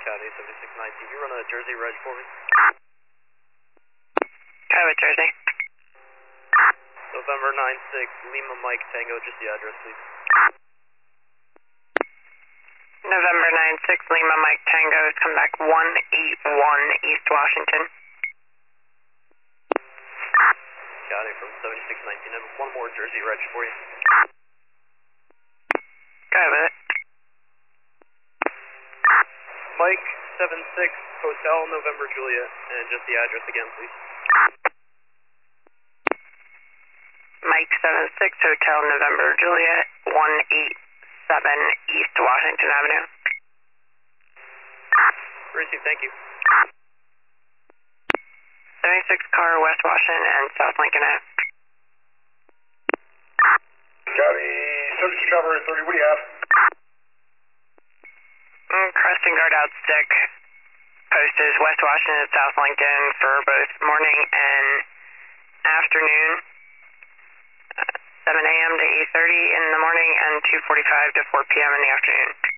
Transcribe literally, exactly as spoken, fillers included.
County, seventy-six nineteen. You run a Jersey Reg for me? Coyote, Jersey. November nine six, Lima Mike Tango, just the address, please. November nine six, Lima Mike Tango, come back one eighty-one East Washington. Got it, from seventy-six nineteen. I have one more Jersey Reg for you. Go ahead with it. Mike seven six, Hotel November Juliet, and just the address again, please. Mike seven six, Hotel November Juliet, one eighty-seven East Washington Avenue. Received, thank you. seventy-six car, West Washington and South Lincoln Ave. County, seventy-six Cavalry thirty, what do you have? Mm, Crescent Guard out stick. Post is West Washington and South Lincoln for both morning and afternoon. Uh, seven A M to eight thirty in the morning and two forty-five to four P M in the afternoon.